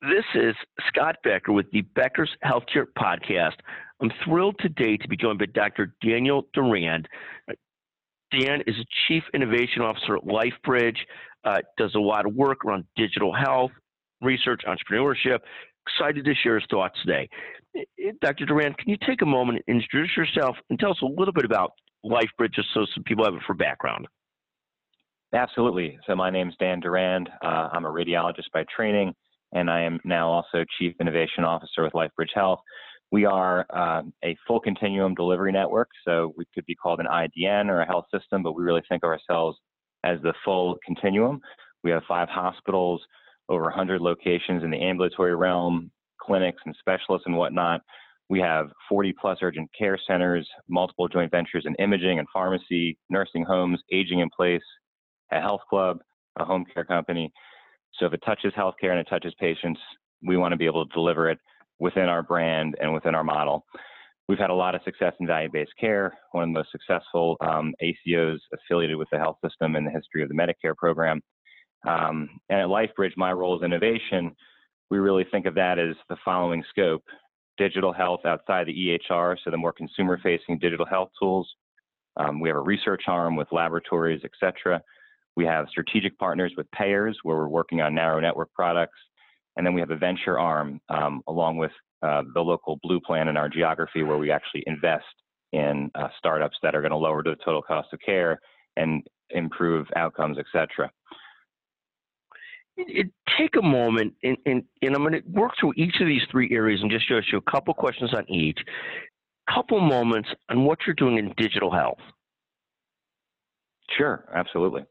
This is Scott Becker with the Becker's Healthcare Podcast. I'm thrilled today to be joined by Dr. Daniel Durand. Dan is a Chief Innovation Officer at LifeBridge, does a lot of work around digital health, research, entrepreneurship. Excited to share his thoughts today. Dr. Durand, can you take a moment and introduce yourself and tell us a little bit about LifeBridge just so some people have it for background? Absolutely. So my name's Dan Durand. I'm a radiologist by training, and I am now also Chief Innovation Officer with LifeBridge Health. We are a full continuum delivery network, so we could be called an IDN or a health system, but we really think of ourselves as the full continuum. We have 5 hospitals, over 100 locations in the ambulatory realm, clinics and specialists and whatnot. We have 40 plus urgent care centers, multiple joint ventures in imaging and pharmacy, nursing homes, aging in place, a health club, a home care company. So if it touches healthcare and it touches patients, we want to be able to deliver it within our brand and within our model. We've had a lot of success in value-based care, one of the most successful ACOs affiliated with the health system in the history of the Medicare program. And at LifeBridge, my role is innovation. We really think of that as the following scope: digital health outside the EHR, so the more consumer-facing digital health tools. We have a research arm with laboratories, et cetera. We have strategic partners with payers where we're working on narrow network products. And then we have a venture arm along with the local Blue Plan in our geography where we actually invest in startups that are going to lower the total cost of care and improve outcomes, et cetera. Take a moment, and I'm going to work through each of these 3 areas and just ask you a couple questions on each. Couple moments on what you're doing in digital health. Sure, absolutely.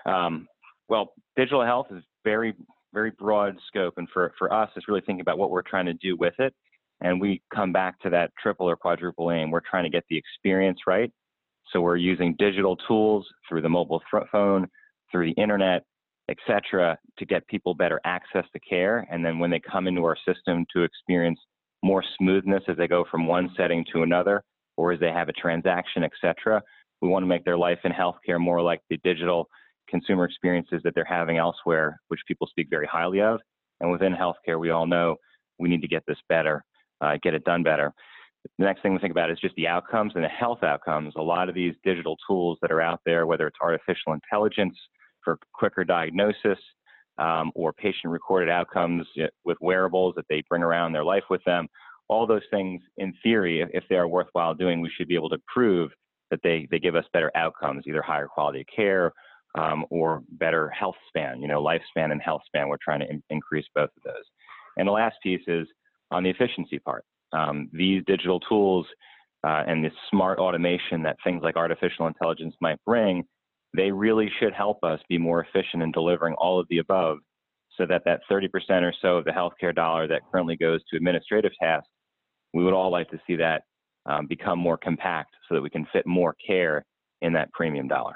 Well, digital health is very broad scope, and for us, it's really thinking about what we're trying to do with it. And we come back to that triple or quadruple aim. We're trying to get the experience right. So we're using digital tools through the mobile phone, through the internet, et cetera, to get people better access to care. And then when they come into our system, to experience more smoothness as they go from one setting to another, or as they have a transaction, et cetera. We want to make their life in healthcare more like the digital consumer experiences that they're having elsewhere, which people speak very highly of. And within healthcare, we all know we need to get this better, get it done better. The next thing we think about is just the outcomes and the health outcomes. A lot of these digital tools that are out there, whether it's artificial intelligence for quicker diagnosis or patient-recorded outcomes with wearables that they bring around their life with them, all those things, in theory, if they are worthwhile doing, we should be able to prove that they give us better outcomes, either higher quality of care or better health span, lifespan and health span. We're trying to increase both of those. And the last piece is on the efficiency part. These digital tools and the smart automation that things like artificial intelligence might bring, they really should help us be more efficient in delivering all of the above, so that 30% or so of the healthcare dollar that currently goes to administrative tasks, we would all like to see that become more compact so that we can fit more care in that premium dollar.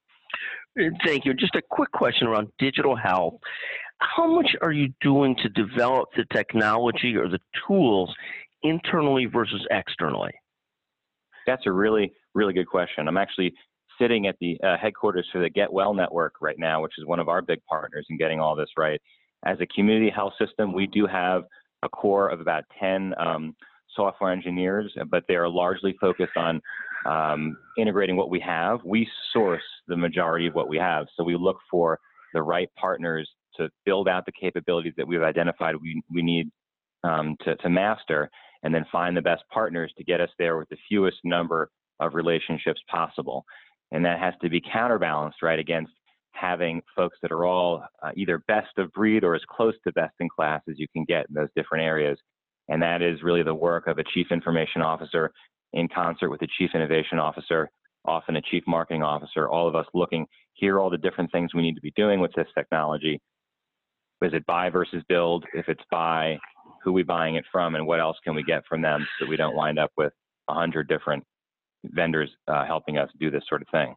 Thank you. Just a quick question around digital health. How much are you doing to develop the technology or the tools internally versus externally? That's a really, really good question. I'm actually sitting at the headquarters for the Get Well Network right now, which is one of our big partners in getting all this right. As a community health system, we do have a core of about 10 software engineers, but they are largely focused on integrating what we have. We source the majority of what we have. So we look for the right partners to build out the capabilities that we've identified we need to master, and then find the best partners to get us there with the fewest number of relationships possible. And that has to be counterbalanced, right, against having folks that are all either best of breed or as close to best in class as you can get in those different areas. And that is really the work of a chief information officer in concert with the chief innovation officer, often a chief marketing officer, all of us looking, here are all the different things we need to be doing with this technology. Is it buy versus build? If it's buy, who are we buying it from, and what else can we get from them so that we don't wind up with 100 different vendors helping us do this sort of thing.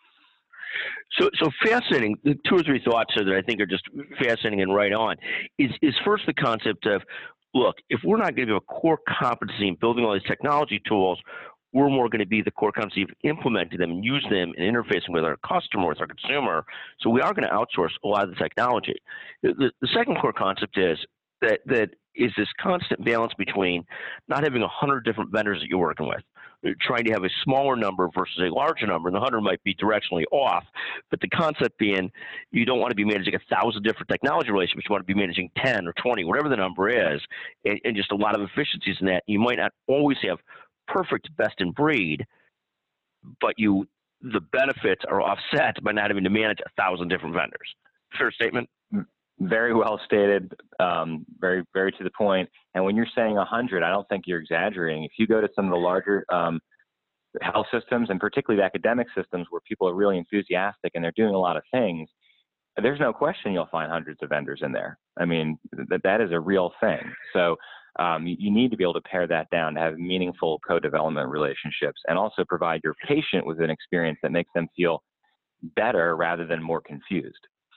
So fascinating. The 2 or 3 thoughts there that I think are just fascinating and right on is first the concept of, look, if we're not going to be a core competency in building all these technology tools, we're more going to be the core competency of implementing them and use them and interfacing with our customer, with our consumer. So we are going to outsource a lot of the technology. The second core concept is that is this constant balance between not having 100 different vendors that you're working with, trying to have a smaller number versus a larger number. And the 100 might be directionally off, but the concept being you don't want to be managing 1,000 different technology relationships. You want to be managing 10 or 20, whatever the number is, and just a lot of efficiencies in that. You might not always have perfect best in breed, but the benefits are offset by not having to manage 1,000 different vendors. Fair statement? Very well stated, very, very to the point. And when you're saying 100, I don't think you're exaggerating. If you go to some of the larger health systems, and particularly the academic systems where people are really enthusiastic and they're doing a lot of things, there's no question you'll find hundreds of vendors in there. I mean, that is a real thing. So you need to be able to pare that down to have meaningful co-development relationships and also provide your patient with an experience that makes them feel better rather than more confused.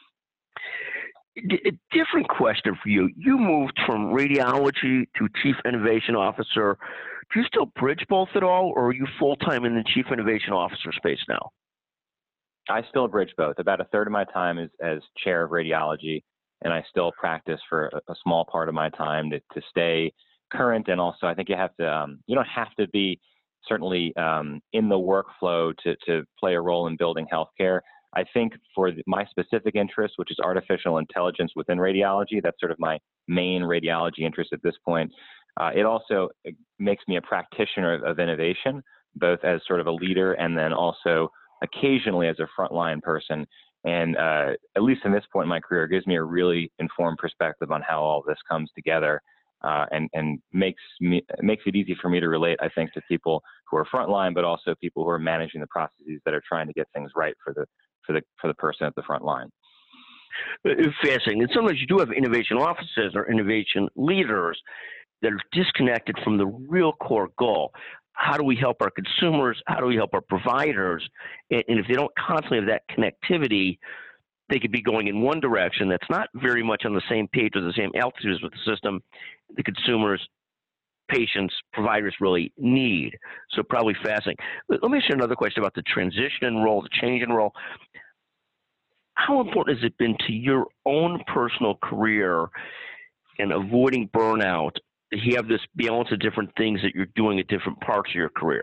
A different question for you. You moved from radiology to chief innovation officer. Do you still bridge both at all, or are you full-time in the chief innovation officer space now? I still bridge both. About a third of my time is as chair of radiology, and I still practice for a small part of my time to stay current. And also, I think you have to, you don't have to be certainly in the workflow to play a role in building healthcare. I think for my specific interest, which is artificial intelligence within radiology, that's sort of my main radiology interest at this point. It also makes me a practitioner of innovation, both as sort of a leader and then also occasionally as a frontline person. And at least in this point in my career, it gives me a really informed perspective on how all this comes together and makes it easy for me to relate, I think, to people who are frontline, but also people who are managing the processes that are trying to get things right for the person at the front line. Fascinating. And sometimes you do have innovation offices or innovation leaders that are disconnected from the real core goal. How do we help our consumers? How do we help our providers? And if they don't constantly have that connectivity, they could be going in one direction that's not very much on the same page or the same altitudes with the system the consumers, patients, providers really need. So probably fascinating. Let me ask you another question about the transition in role, the change in role. How important has it been to your own personal career in avoiding burnout? You have this balance of different things that you're doing at different parts of your career.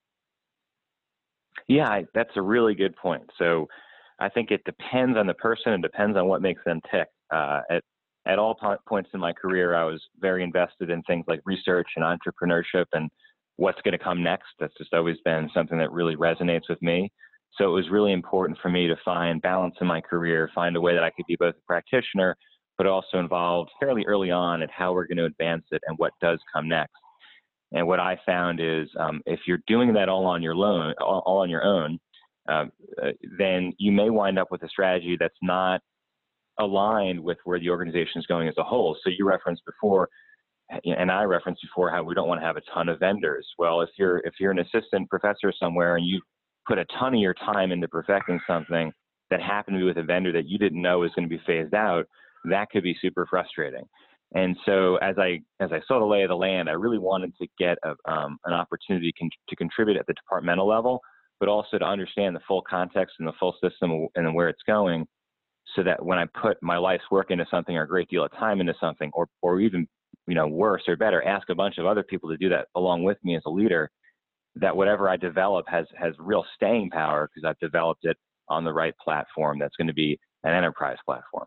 Yeah, that's a really good point. So I think it depends on the person and depends on what makes them tick. At all points in my career, I was very invested in things like research and entrepreneurship and what's going to come next. That's just always been something that really resonates with me. So it was really important for me to find balance in my career, find a way that I could be both a practitioner, but also involved fairly early on at how we're going to advance it and what does come next. And what I found is if you're doing that all on your own, then you may wind up with a strategy that's not aligned with where the organization is going as a whole. So you referenced before, and I referenced before, how we don't want to have a ton of vendors. Well, if you're an assistant professor somewhere and you put a ton of your time into perfecting something that happened to be with a vendor that you didn't know was going to be phased out, that could be super frustrating. And so as I saw the lay of the land, I really wanted to get an opportunity to contribute at the departmental level, but also to understand the full context and the full system and where it's going, so that when I put my life's work into something or a great deal of time into something, or even worse or better, ask a bunch of other people to do that along with me as a leader, that whatever I develop has real staying power because I've developed it on the right platform that's going to be an enterprise platform.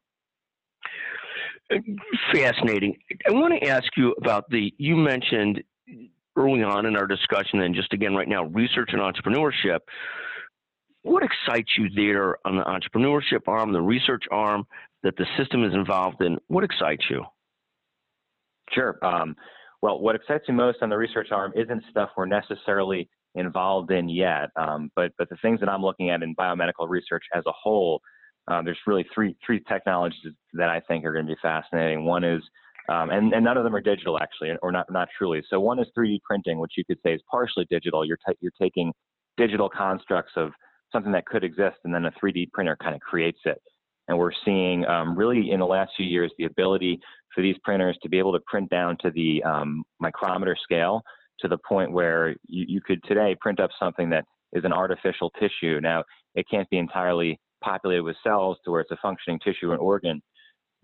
Fascinating. I want to ask you about you mentioned early on in our discussion, and just again right now, research and entrepreneurship. What excites you there on the entrepreneurship arm, the research arm that the system is involved in? What excites you? Sure. Well, what excites me most on the research arm isn't stuff we're necessarily involved in yet, but the things that I'm looking at in biomedical research as a whole, there's really three technologies that I think are going to be fascinating. One is, and none of them are digital actually, or not truly. So one is 3D printing, which you could say is partially digital. You're taking digital constructs of something that could exist, and then a 3D printer kind of creates it. And we're seeing really in the last few years the ability for these printers to be able to print down to the micrometer scale, to the point where you could today print up something that is an artificial tissue. Now, it can't be entirely populated with cells to where it's a functioning tissue and organ,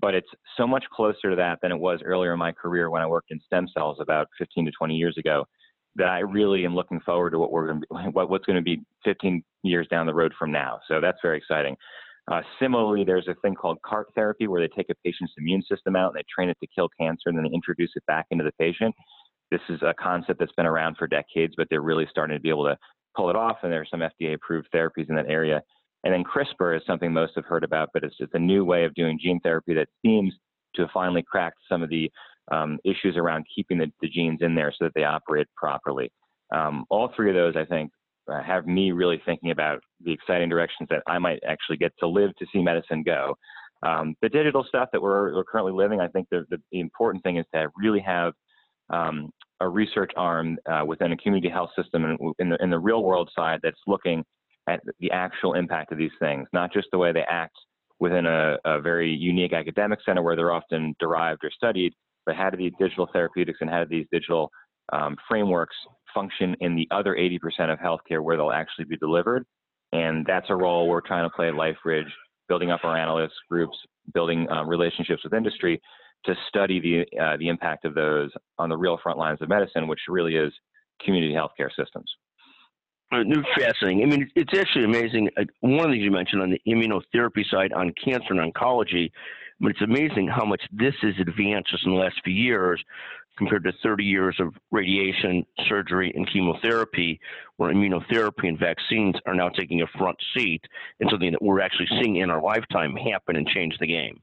but it's so much closer to that than it was earlier in my career when I worked in stem cells about 15 to 20 years ago, that I really am looking forward to what's going to be 15 years down the road from now. So that's very exciting. Similarly, there's a thing called CAR therapy where they take a patient's immune system out and they train it to kill cancer and then they introduce it back into the patient. This is a concept that's been around for decades, but they're really starting to be able to pull it off, and there are some FDA-approved therapies in that area. And then CRISPR is something most have heard about, but it's just a new way of doing gene therapy that seems to have finally cracked some of the issues around keeping the genes in there so that they operate properly. All three of those, I think, have me really thinking about the exciting directions that I might actually get to live to see medicine go. The digital stuff that we're currently living, I think the important thing is to really have a research arm within a community health system and in the real world side that's looking at the actual impact of these things, not just the way they act within a very unique academic center where they're often derived or studied, but how do these digital therapeutics and how do these digital frameworks function in the other 80% of healthcare where they'll actually be delivered. And that's a role we're trying to play at LifeBridge, building up our analyst groups, building relationships with industry to study the impact of those on the real front lines of medicine, which really is community healthcare systems. Fascinating. I mean, it's actually amazing. One of the things you mentioned on the immunotherapy side on cancer and oncology, but it's amazing how much this has advanced just in the last few years compared to 30 years of radiation, surgery, and chemotherapy, where immunotherapy and vaccines are now taking a front seat in something that we're actually seeing in our lifetime happen and change the game.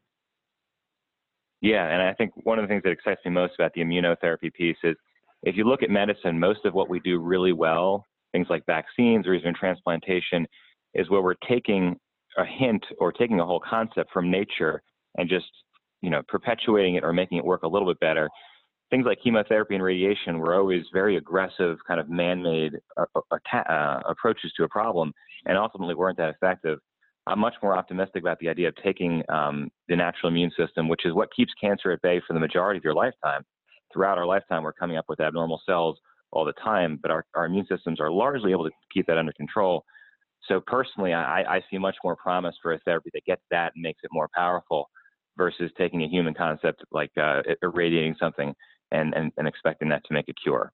Yeah, and I think one of the things that excites me most about the immunotherapy piece is if you look at medicine, most of what we do really well, things like vaccines or even transplantation, is where we're taking a hint or taking a whole concept from nature and just, perpetuating it or making it work a little bit better. Things like chemotherapy and radiation were always very aggressive, kind of man-made approaches to a problem, and ultimately weren't that effective. I'm much more optimistic about the idea of taking the natural immune system, which is what keeps cancer at bay for the majority of your lifetime. Throughout our lifetime, we're coming up with abnormal cells all the time, but our immune systems are largely able to keep that under control. So personally, I see much more promise for a therapy that gets that and makes it more powerful versus taking a human concept like irradiating something and expecting that to make a cure.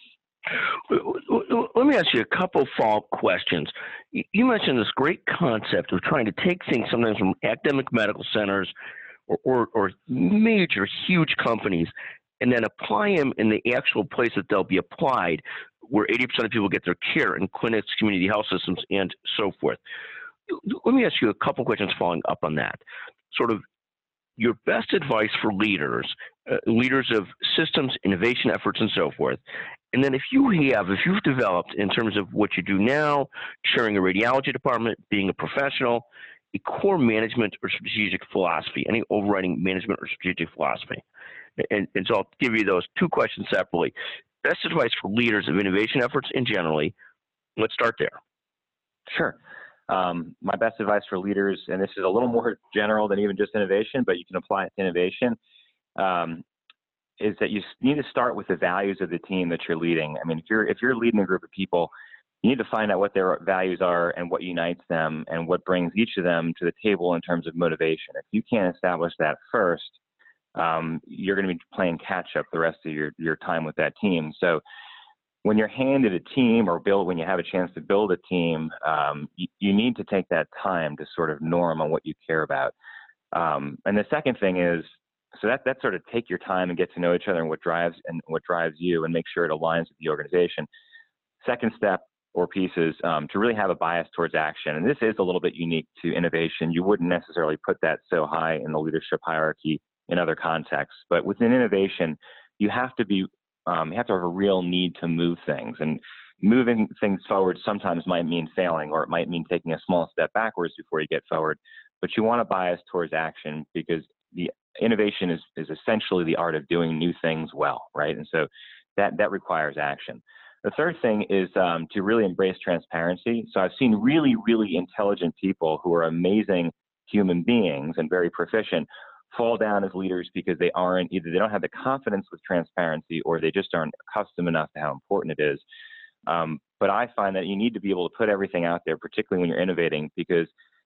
Let me ask you a couple follow-up questions. You mentioned this great concept of trying to take things sometimes from academic medical centers or major, huge companies and then apply them in the actual place that they'll be applied, where 80% of people get their care in clinics, community health systems, and so forth. Let me ask you a couple questions following up on that. Sort of your best advice for leaders of systems, innovation efforts, and so forth. And then if you've developed in terms of what you do now, chairing a radiology department, being a professional, a core management or strategic philosophy, any overriding management or strategic philosophy. And so I'll give you those two questions separately. Best advice for leaders of innovation efforts in generally. Let's start there. Sure. My best advice for leaders, and this is a little more general than even just innovation, but you can apply it to innovation, is that you need to start with the values of the team that you're leading. I mean, if you're leading a group of people, you need to find out what their values are and what unites them and what brings each of them to the table in terms of motivation. If you can't establish that first, you're going to be playing catch up the rest of your time with that team. So when you're handed a team when you have a chance to build a team, you need to take that time to sort of norm on what you care about. And the second thing is, so that sort of take your time and get to know each other and what drives you and make sure it aligns with the organization. Second step or piece is to really have a bias towards action. And this is a little bit unique to innovation. You wouldn't necessarily put that so high in the leadership hierarchy in other contexts, but within innovation, you have to have a real need to move things, and moving things forward sometimes might mean failing, or it might mean taking a small step backwards before you get forward, but you want to bias towards action because the innovation is essentially the art of doing new things well, right? And so that requires action. The third thing is to really embrace transparency. So I've seen really, really intelligent people who are amazing human beings and very proficient fall down as leaders because they don't have the confidence with transparency, or they just aren't accustomed enough to how important it is. But I find that you need to be able to put everything out there, particularly when you're innovating, because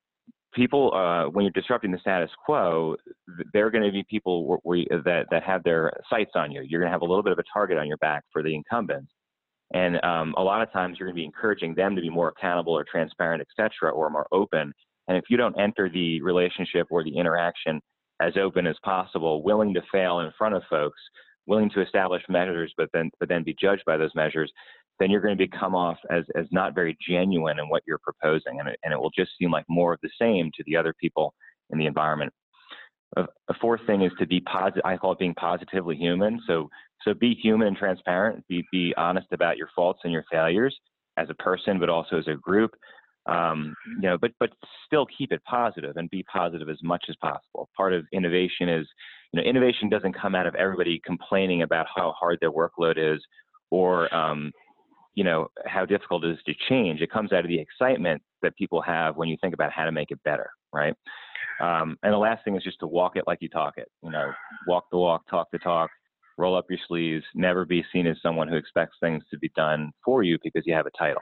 people, when you're disrupting the status quo, there are going to be people that have their sights on you. You're going to have a little bit of a target on your back for the incumbents. And a lot of times you're going to be encouraging them to be more accountable or transparent, et cetera, or more open. And if you don't enter the relationship or the interaction as open as possible, willing to fail in front of folks, willing to establish measures, but then be judged by those measures, then you're going to come off as not very genuine in what you're proposing. And it will just seem like more of the same to the other people in the environment. A fourth thing is to be positive. I call it being positively human. So be human and transparent. Be honest about your faults and your failures as a person, but also as a group. But still keep it positive and be positive as much as possible. Part of innovation is, innovation doesn't come out of everybody complaining about how hard their workload is or, how difficult it is to change. It comes out of the excitement that people have when you think about how to make it better, right? And the last thing is just to walk it like you talk it. Walk the walk, talk the talk, roll up your sleeves, never be seen as someone who expects things to be done for you because you have a title.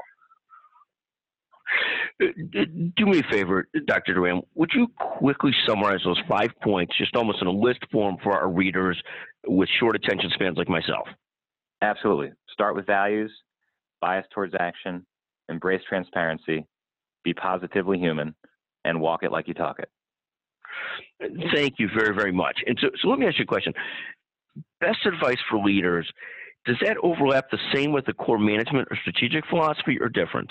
Do me a favor, Dr. Durand. Would you quickly summarize those 5 points, just almost in a list form for our readers with short attention spans like myself? Absolutely. Start with values, bias towards action, embrace transparency, be positively human, and walk it like you talk it. Thank you very, very much. And so let me ask you a question. Best advice for leaders, does that overlap the same with the core management or strategic philosophy or different?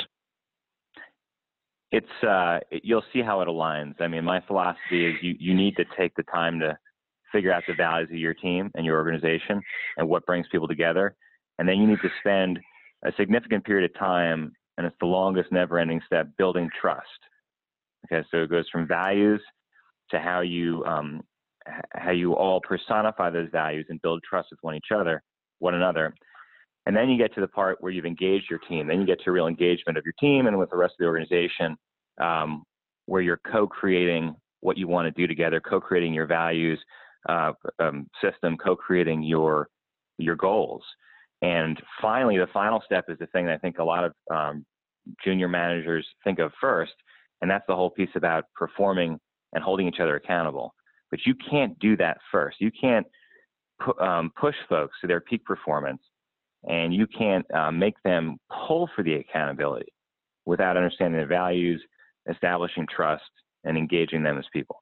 You'll see how it aligns. I mean, my philosophy is you need to take the time to figure out the values of your team and your organization and what brings people together. And then you need to spend a significant period of time, and it's the longest never-ending step, building trust. Okay, so it goes from values to how you all personify those values and build trust with one another. And then you get to the part where you've engaged your team. Then you get to real engagement of your team and with the rest of the organization, where you're co-creating what you want to do together, co-creating your values system, co-creating your goals. And finally, the final step is the thing that I think a lot of junior managers think of first, and that's the whole piece about performing and holding each other accountable. But you can't do that first. You can't push folks to their peak performance, and you can't make them pull for the accountability without understanding their values, establishing trust, and engaging them as people.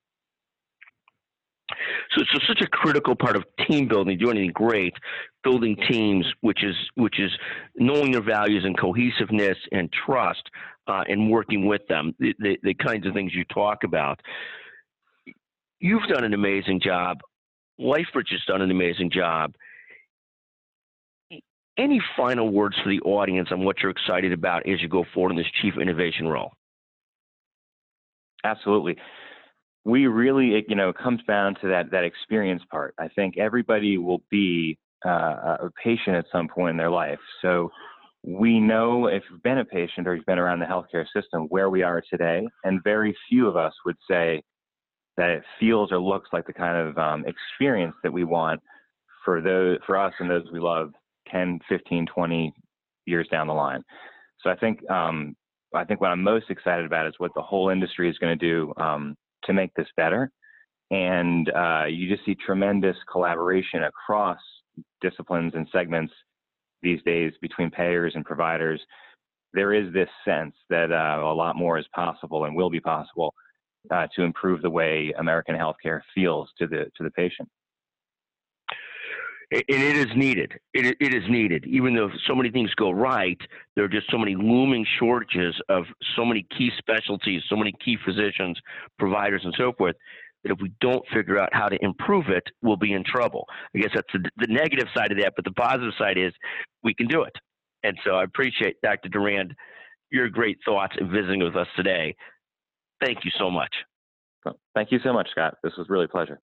So such a critical part of team building, doing anything great, building teams, which is knowing their values and cohesiveness and trust, and working with them, the kinds of things you talk about. You've done an amazing job. LifeBridge has done an amazing job. Any final words for the audience on what you're excited about as you go forward in this Chief Innovation role? Absolutely. We really, it comes down to that experience part. I think everybody will be a patient at some point in their life. So we know if you've been a patient or you've been around the healthcare system where we are today, and very few of us would say that it feels or looks like the kind of experience that we want for us and those we love 10, 15, 20 years down the line. So I think what I'm most excited about is what the whole industry is going to do to make this better. And you just see tremendous collaboration across disciplines and segments these days between payers and providers. There is this sense that a lot more is possible and will be possible to improve the way American healthcare feels to the patient. And it is needed. It is needed. Even though so many things go right, there are just so many looming shortages of so many key specialties, so many key physicians, providers, and so forth, that if we don't figure out how to improve it, we'll be in trouble. I guess that's the negative side of that, but the positive side is we can do it. And so I appreciate, Dr. Durand, your great thoughts and visiting with us today. Thank you so much. Thank you so much, Scott. This was really a pleasure.